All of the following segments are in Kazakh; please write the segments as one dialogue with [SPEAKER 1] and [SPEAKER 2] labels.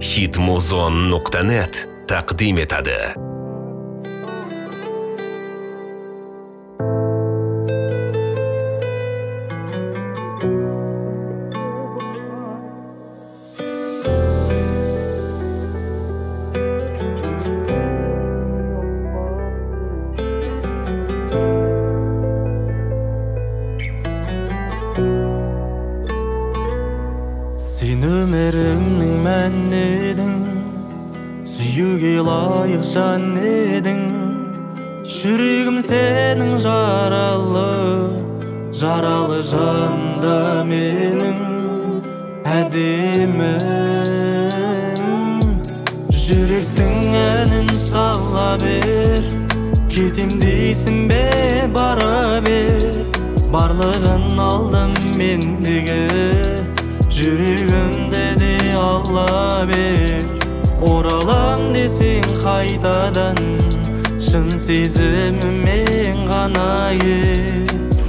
[SPEAKER 1] Hitmuzon.net taqdim etadi.
[SPEAKER 2] Sen ömrümning men edin, suyuge layık can edin. Жүрегім senin jaralı janda menin әдемім. Жүректің әнін сала бер, кетем дейсің бе бара бер. Барлығын алдым мендегі, жүрегімді де алла бер. Оралам десең қайтадан, шын сезімімен ғана ел.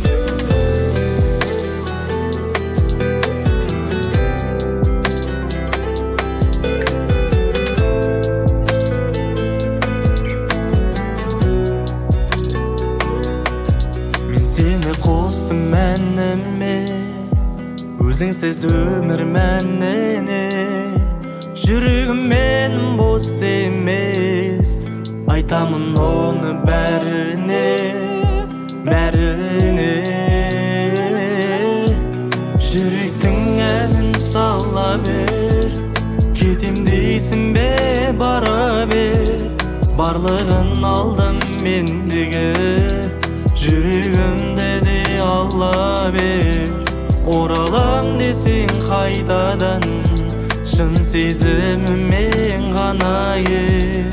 [SPEAKER 2] Мен сені қостым мәніме, өзіңсіз өмір мәніне. Жүрегім менің бос емес, айтамын оны бәріне. Жүректің әнін сала бер, кетем дейсің бе бара бер. Барлығын алдым мендегі, жүрегімді де алла бер. Оралам десең қайтадан, шын сезімімен ғана ел.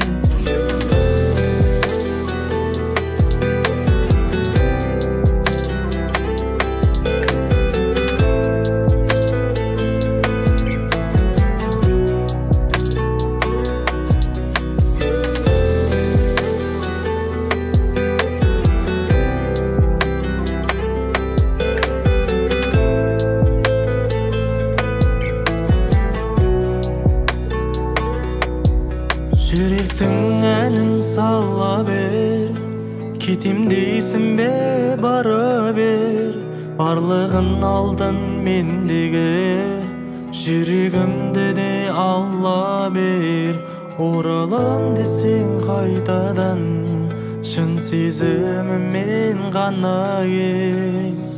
[SPEAKER 2] Жүректің әнін сала бер, кетем дейсің бе бара бер. Барлығын алдың мендегі, жүрегімді де алла бер. Оралам десең қайтадан, шын сезімімен ғана ел.